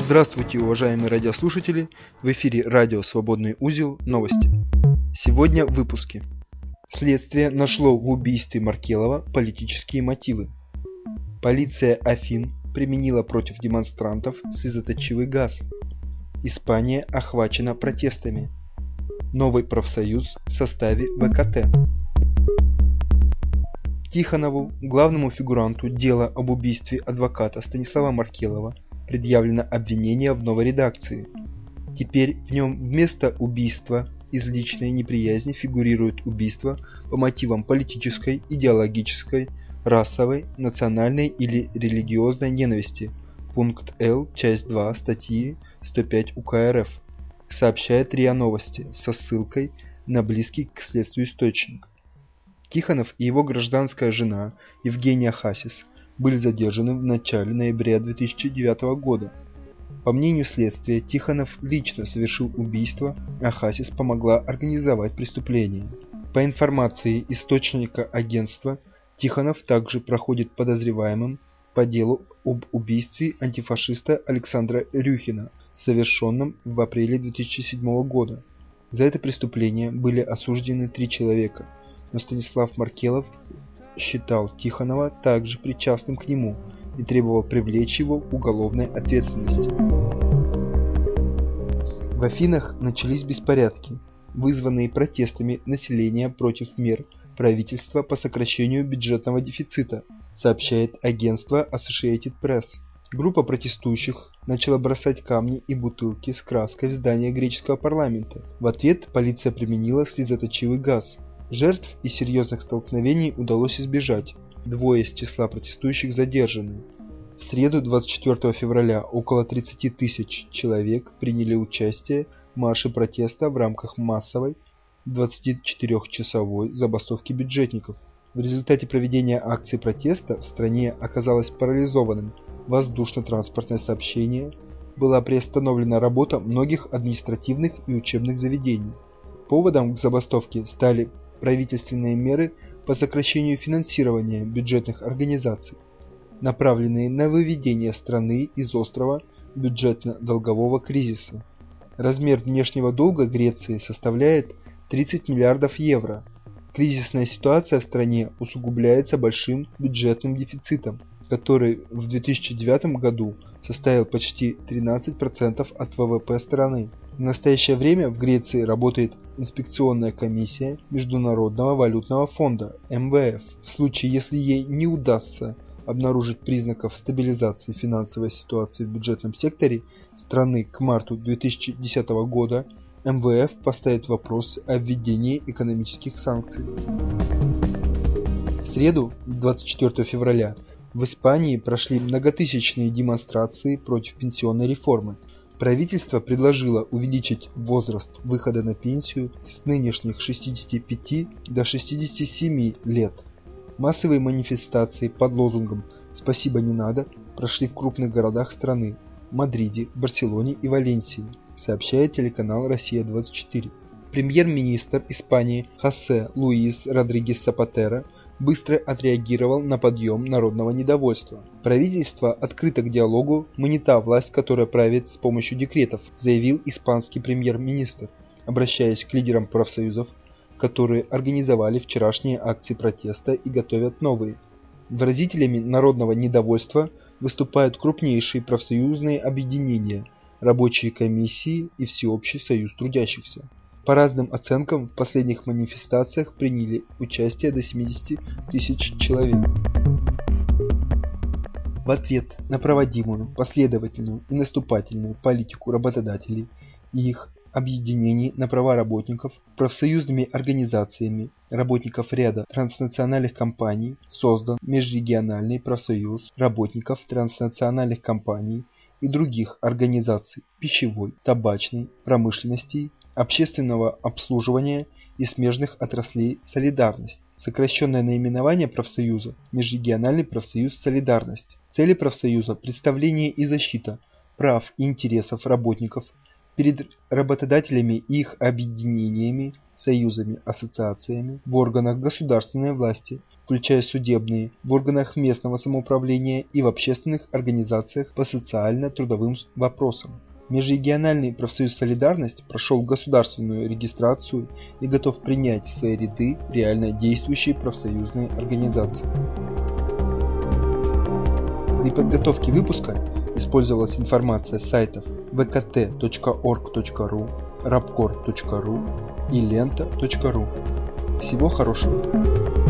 Здравствуйте, уважаемые радиослушатели! В эфире радио «Свободный узел. Новости». Сегодня в выпуске. Следствие нашло в убийстве Маркелова политические мотивы. Полиция Афин применила против демонстрантов слезоточивый газ. Испания охвачена протестами. Новый профсоюз в составе ВКТ. Тихонову, главному фигуранту дела об убийстве адвоката Станислава Маркелова, предъявлено обвинение в новой редакции. Теперь в нем вместо убийства из личной неприязни фигурирует убийство по мотивам политической, идеологической, расовой, национальной или религиозной ненависти. Пункт Л, часть 2 статьи 105 УК РФ, сообщает РИА Новости со ссылкой на близкий к следствию источник. Тихонов и его гражданская жена Евгения Хасис были задержаны в начале ноября 2009 года. По мнению следствия, Тихонов лично совершил убийство, а Хасис помогла организовать преступление. По информации источника агентства, Тихонов также проходит подозреваемым по делу об убийстве антифашиста Александра Рюхина, совершенном в апреле 2007 года. За это преступление были осуждены 3 человека, но Станислав Маркелов считал Тихонова также причастным к нему и требовал привлечь его к уголовной ответственности. В Афинах начались беспорядки, вызванные протестами населения против мер правительства по сокращению бюджетного дефицита, сообщает агентство Associated Press. Группа протестующих начала бросать камни и бутылки с краской в здание греческого парламента. В ответ полиция применила слезоточивый газ. Жертв и серьезных столкновений удалось избежать. 2 из числа протестующих задержаны. В среду 24 февраля около 30 тысяч человек приняли участие в марше протеста в рамках массовой 24-часовой забастовки бюджетников. В результате проведения акции протеста в стране оказалось парализованным воздушно-транспортное сообщение, была приостановлена работа многих административных и учебных заведений. Поводом к забастовке стали правительственные меры по сокращению финансирования бюджетных организаций, направленные на выведение страны из острого бюджетно-долгового кризиса. Размер внешнего долга Греции составляет 30 миллиардов евро. Кризисная ситуация в стране усугубляется большим бюджетным дефицитом, который в 2009 году составил почти 13% от ВВП страны. В настоящее время в Греции работает инспекционная комиссия Международного валютного фонда МВФ. В случае, если ей не удастся обнаружить признаков стабилизации финансовой ситуации в бюджетном секторе страны к марту 2010 года, МВФ поставит вопрос о введении экономических санкций. В среду, 24 февраля, в Испании прошли многотысячные демонстрации против пенсионной реформы. Правительство предложило увеличить возраст выхода на пенсию с нынешних 65 до 67 лет. Массовые манифестации под лозунгом «Спасибо, не надо» прошли в крупных городах страны – Мадриде, Барселоне и Валенсии, сообщает телеканал «Россия-24». Премьер-министр Испании Хосе Луис Родригес Сапатеро быстро отреагировал на подъем народного недовольства. Правительство открыто к диалогу, мы не та власть, которая правит с помощью декретов, заявил испанский премьер-министр, обращаясь к лидерам профсоюзов, которые организовали вчерашние акции протеста и готовят новые. Выразителями народного недовольства выступают крупнейшие профсоюзные объединения, рабочие комиссии и Всеобщий союз трудящихся. По разным оценкам, в последних манифестациях приняли участие до 70 тысяч человек. В ответ на проводимую, последовательную и наступательную политику работодателей и их объединений на права работников, профсоюзными организациями работников ряда транснациональных компаний создан Межрегиональный профсоюз работников транснациональных компаний и других организаций пищевой, табачной промышленности, общественного обслуживания и смежных отраслей «Солидарность». Сокращенное наименование профсоюза – Межрегиональный профсоюз «Солидарность». Цели профсоюза – представление и защита прав и интересов работников, перед работодателями и их объединениями, союзами, ассоциациями в органах государственной власти, включая судебные, в органах местного самоуправления и в общественных организациях по социально-трудовым вопросам. Межрегиональный профсоюз «Солидарность» прошел государственную регистрацию и готов принять в свои ряды реально действующие профсоюзные организации. При подготовке выпуска использовалась информация с сайтов vkt.org.ru, rapcore.ru и lenta.ru. Всего хорошего!